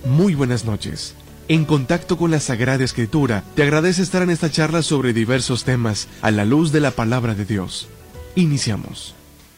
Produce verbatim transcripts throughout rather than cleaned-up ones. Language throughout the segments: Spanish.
Muy buenas noches. En contacto con la Sagrada Escritura, te agradece estar en esta charla sobre diversos temas a la luz de la Palabra de Dios. Iniciamos.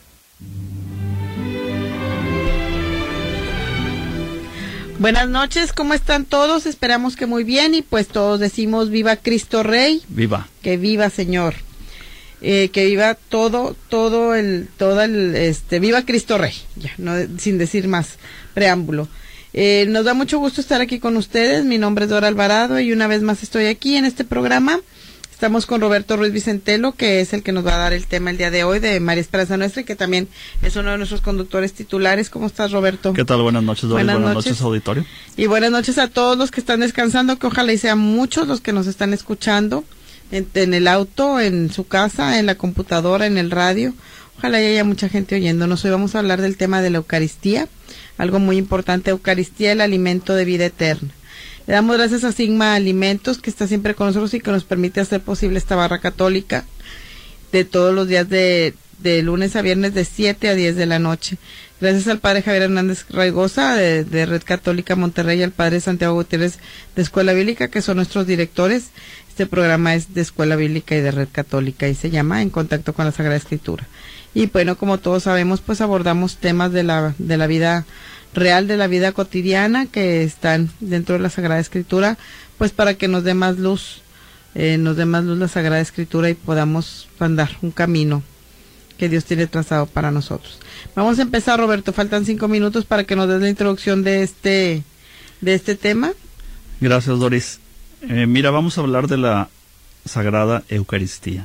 Buenas noches, ¿cómo están todos? Esperamos que muy bien y pues todos decimos viva Cristo Rey. Viva. Que viva Señor. Eh, que viva todo, todo el, todo el, este, viva Cristo Rey. Ya, no, sin decir más preámbulo. Eh, nos da mucho gusto estar aquí con ustedes. Mi nombre es Dora Alvarado y una vez más estoy aquí en este programa. Estamos con Roberto Ruiz Vicentelo, que es el que nos va a dar el tema el día de hoy de María Esperanza Nuestra y que también es uno de nuestros conductores titulares. ¿Cómo estás, Roberto? ¿Qué tal? Buenas noches, Dora. Buenas, buenas noches. noches, auditorio. Y buenas noches a todos los que están descansando, que ojalá y sean muchos los que nos están escuchando en, en el auto, en su casa, en la computadora, en el radio. Ojalá y haya mucha gente oyéndonos. Hoy vamos a hablar del tema de la Eucaristía, algo muy importante. Eucaristía, el alimento de vida eterna. Le damos gracias a Sigma Alimentos, que está siempre con nosotros y que nos permite hacer posible esta barra católica de todos los días de, de lunes a viernes de siete a diez de la noche. Gracias al Padre Javier Hernández Raigosa de, de Red Católica Monterrey y al Padre Santiago Gutiérrez de Escuela Bíblica, que son nuestros directores. Este programa es de Escuela Bíblica y de Red Católica y se llama En Contacto con la Sagrada Escritura. Y bueno, como todos sabemos, pues abordamos temas de la, de la vida real, de la vida cotidiana que están dentro de la Sagrada Escritura, pues para que nos dé más luz, eh, nos dé más luz la Sagrada Escritura y podamos andar un camino que Dios tiene trazado para nosotros. Vamos a empezar, Roberto, faltan cinco minutos para que nos des la introducción de este, de este tema. Gracias, Doris. Eh, mira, vamos a hablar de la Sagrada Eucaristía.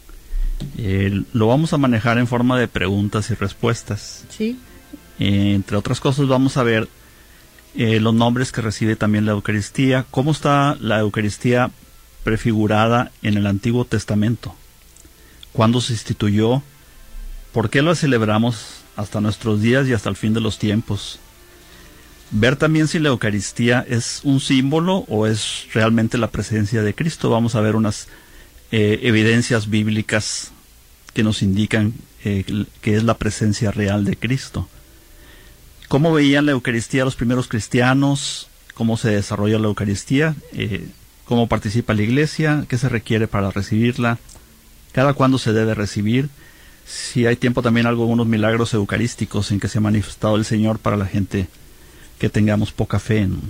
Eh, lo vamos a manejar en forma de preguntas y respuestas. Sí. Eh, entre otras cosas vamos a ver eh, los nombres que recibe también la Eucaristía, cómo está la Eucaristía prefigurada en el Antiguo Testamento, cuándo se instituyó, por qué la celebramos hasta nuestros días y hasta el fin de los tiempos. Ver también si la Eucaristía es un símbolo o es realmente la presencia de Cristo. Vamos a ver unas eh, evidencias bíblicas que nos indican eh, que es la presencia real de Cristo. ¿Cómo veían la Eucaristía los primeros cristianos? ¿Cómo se desarrolla la Eucaristía? Eh, ¿Cómo participa la Iglesia? ¿Qué se requiere para recibirla? ¿Cada cuándo se debe recibir? Si hay tiempo también algunos milagros eucarísticos en que se ha manifestado el Señor para la gente que tengamos poca fe, ¿no?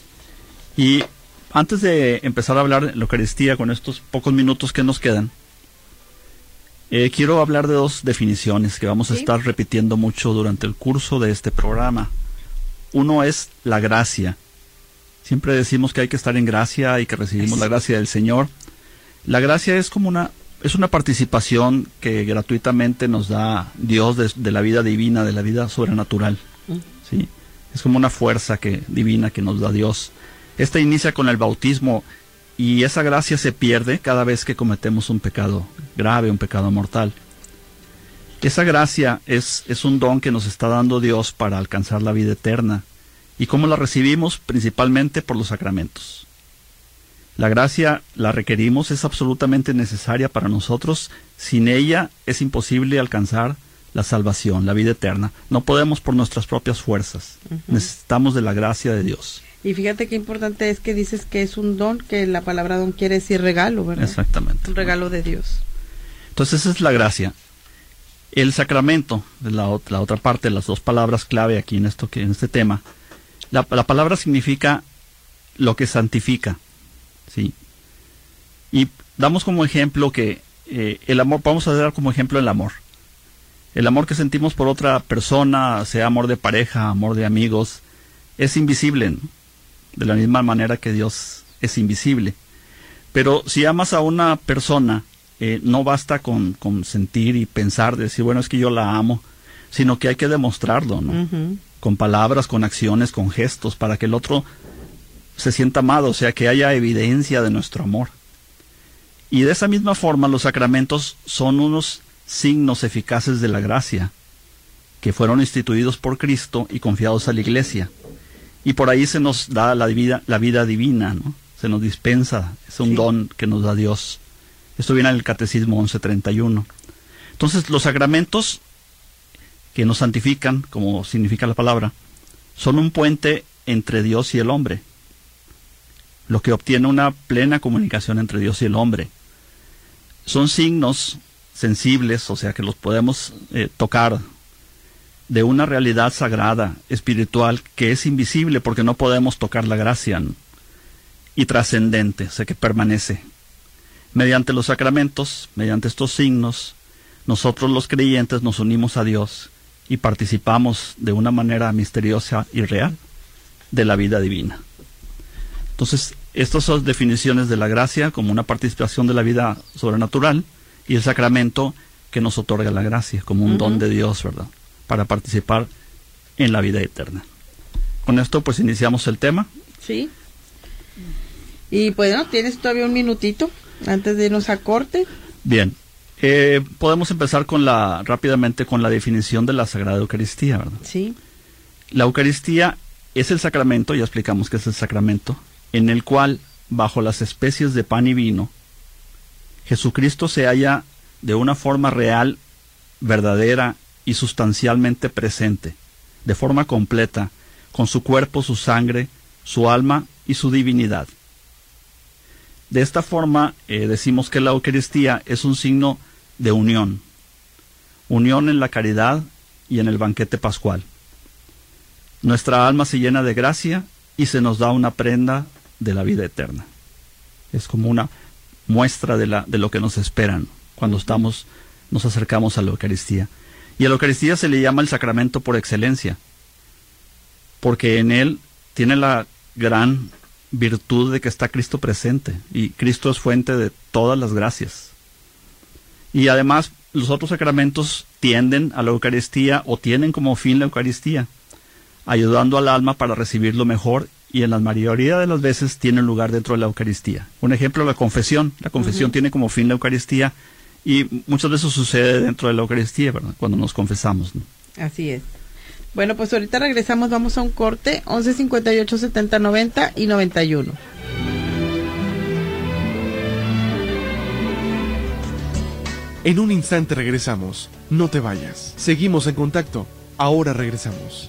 Y antes de empezar a hablar de la Eucaristía con estos pocos minutos que nos quedan, Eh, quiero hablar de dos definiciones que vamos a ¿Sí? estar repitiendo mucho durante el curso de este programa. Uno es la gracia. Siempre decimos que hay que estar en gracia y que recibimos la gracia del Señor. La gracia es como una es una participación que gratuitamente nos da Dios de, de la vida divina, de la vida sobrenatural. ¿Sí? Es como una fuerza que divina que nos da Dios. Esta inicia con el bautismo. Y esa gracia se pierde cada vez que cometemos un pecado grave, un pecado mortal. Esa gracia es, es un don que nos está dando Dios para alcanzar la vida eterna. ¿Y cómo la recibimos? Principalmente por los sacramentos. La gracia la requerimos, es absolutamente necesaria para nosotros. Sin ella es imposible alcanzar la salvación, la vida eterna. No podemos por nuestras propias fuerzas. Uh-huh. Necesitamos de la gracia de Dios. Y fíjate qué importante es que dices que es un don, que la palabra don quiere decir regalo, ¿verdad? Exactamente. Un regalo de Dios. Entonces esa es la gracia. El sacramento, la, la otra parte, las dos palabras clave aquí en esto que en este tema. La, la palabra significa lo que santifica, ¿sí? Y damos como ejemplo que eh, el amor, vamos a dar como ejemplo el amor. El amor que sentimos por otra persona, sea amor de pareja, amor de amigos, es invisible, ¿no? De la misma manera que Dios es invisible. Pero si amas a una persona, eh, no basta con, con sentir y pensar, decir, bueno, es que yo la amo, sino que hay que demostrarlo, ¿no? Uh-huh. Con palabras, con acciones, con gestos, para que el otro se sienta amado, o sea, que haya evidencia de nuestro amor. Y de esa misma forma, los sacramentos son unos signos eficaces de la gracia, que fueron instituidos por Cristo y confiados a la Iglesia. Y por ahí se nos da la vida, la vida divina, ¿no? Se nos dispensa, es un sí. don que nos da Dios. Esto viene en el Catecismo once treinta y uno. Entonces, los sacramentos que nos santifican, como significa la palabra, son un puente entre Dios y el hombre, lo que obtiene una plena comunicación entre Dios y el hombre. Son signos sensibles, o sea que los podemos eh, tocar, de una realidad sagrada, espiritual, que es invisible porque no podemos tocar la gracia, ¿no? Y trascendente, o sea que permanece. Mediante los sacramentos, mediante estos signos, nosotros los creyentes nos unimos a Dios y participamos de una manera misteriosa y real de la vida divina. Entonces, estas son definiciones de la gracia como una participación de la vida sobrenatural, y el sacramento que nos otorga la gracia como un uh-huh. don de Dios, ¿verdad?, para participar en la vida eterna. Con esto pues iniciamos el tema. Sí. Y bueno, tienes todavía un minutito antes de irnos a corte. Bien. Eh, podemos empezar con la rápidamente con la definición de la Sagrada Eucaristía, ¿verdad? Sí. La Eucaristía es el sacramento, ya explicamos que es el sacramento, en el cual, bajo las especies de pan y vino, Jesucristo se halla de una forma real, verdadera y sustancialmente presente, de forma completa, con su cuerpo, su sangre, su alma y su divinidad. De esta forma, eh, decimos que la Eucaristía es un signo de unión, unión en la caridad y en el banquete pascual. Nuestra alma se llena de gracia y se nos da una prenda de la vida eterna. Es como una muestra de, la, de lo que nos esperan cuando estamos, nos acercamos a la Eucaristía. Y a la Eucaristía se le llama el sacramento por excelencia, porque en él tiene la gran virtud de que está Cristo presente, y Cristo es fuente de todas las gracias. Y además, los otros sacramentos tienden a la Eucaristía, o tienen como fin la Eucaristía, ayudando al alma para recibir lo mejor, y en la mayoría de las veces tienen lugar dentro de la Eucaristía. Un ejemplo, la confesión. La confesión uh-huh. tiene como fin la Eucaristía, y muchas veces sucede dentro de la Eucaristía, ¿verdad?, cuando nos confesamos, ¿no? Así es. Bueno, pues ahorita regresamos, vamos a un corte, once cincuenta y ocho, setenta, noventa y noventa y uno. En un instante regresamos, no te vayas. Seguimos en contacto, ahora regresamos.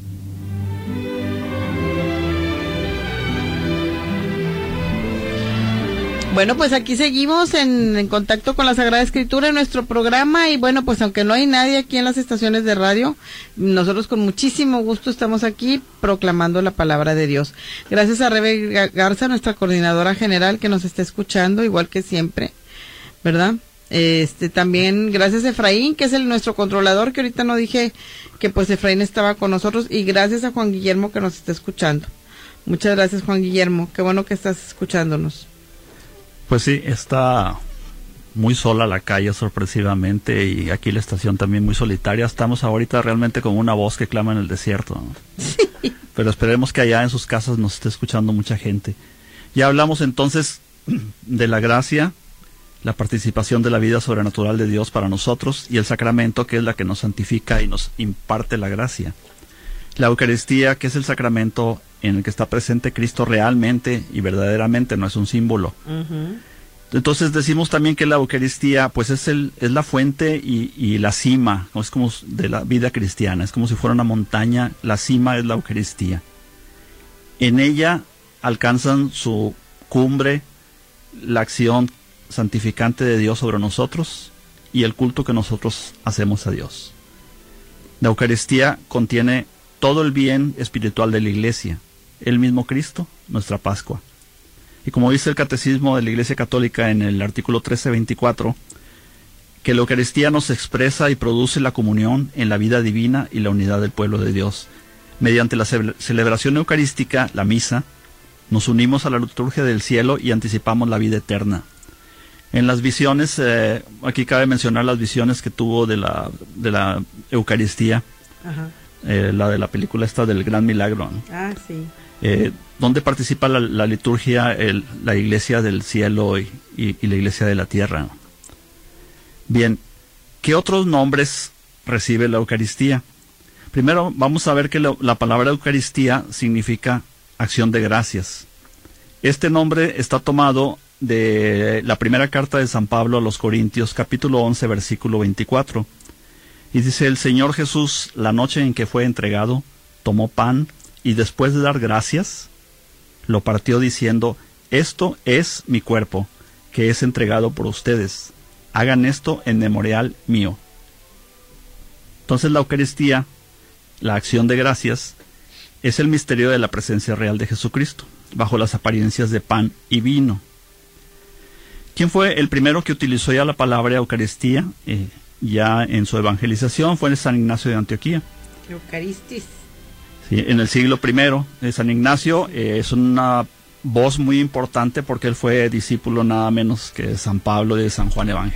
Bueno, pues aquí seguimos en, en contacto con la Sagrada Escritura en nuestro programa, y bueno, pues aunque no hay nadie aquí en las estaciones de radio, nosotros con muchísimo gusto estamos aquí proclamando la palabra de Dios. Gracias a Rebe Garza, nuestra coordinadora general, que nos está escuchando, igual que siempre, ¿verdad? Este, también gracias a Efraín, que es el nuestro controlador, que ahorita no dije que pues Efraín estaba con nosotros, y gracias a Juan Guillermo, que nos está escuchando. Muchas gracias, Juan Guillermo, qué bueno que estás escuchándonos. Pues sí, está muy sola la calle sorpresivamente, y aquí la estación también muy solitaria. Estamos ahorita realmente como una voz que clama en el desierto, ¿no? Sí. Pero esperemos que allá en sus casas nos esté escuchando mucha gente. Ya hablamos entonces de la gracia, la participación de la vida sobrenatural de Dios para nosotros, y el sacramento, que es la que nos santifica y nos imparte la gracia. La Eucaristía, que es el sacramento en el que está presente Cristo realmente y verdaderamente, no es un símbolo. Uh-huh. Entonces decimos también que la Eucaristía pues es el es la fuente y, y la cima, es como de la vida cristiana, es como si fuera una montaña, la cima es la Eucaristía. En ella alcanzan su cumbre la acción santificante de Dios sobre nosotros y el culto que nosotros hacemos a Dios. La Eucaristía contiene todo el bien espiritual de la Iglesia, el mismo Cristo, nuestra Pascua. Y como dice el Catecismo de la Iglesia Católica en el artículo trece veinticuatro, que la Eucaristía nos expresa y produce la comunión en la vida divina y la unidad del pueblo de Dios. Mediante la celebración eucarística, la misa, nos unimos a la liturgia del cielo y anticipamos la vida eterna. En las visiones, eh, aquí cabe mencionar las visiones que tuvo de la, de la Eucaristía. Ajá. Eh, la de la película esta del Gran Milagro, ¿no? Ah, sí. Eh, donde participa la, la liturgia, el, la iglesia del cielo y, y, y la iglesia de la tierra, ¿no? Bien, ¿qué otros nombres recibe la Eucaristía? Primero vamos a ver que la, la palabra Eucaristía significa acción de gracias. Este nombre está tomado de la primera carta de San Pablo a los Corintios, capítulo once, versículo veinticuatro. Y dice: el Señor Jesús, la noche en que fue entregado, tomó pan, y después de dar gracias, lo partió diciendo: esto es mi cuerpo, que es entregado por ustedes. Hagan esto en memorial mío. Entonces la Eucaristía, la acción de gracias, es el misterio de la presencia real de Jesucristo, bajo las apariencias de pan y vino. ¿Quién fue el primero que utilizó ya la palabra Eucaristía? Eh, ya en su evangelización fue San Ignacio de Antioquía. Eucaristis. Sí, en el siglo primero, eh, San Ignacio eh, es una voz muy importante porque él fue discípulo nada menos que de San Pablo y de San Juan Evangelista.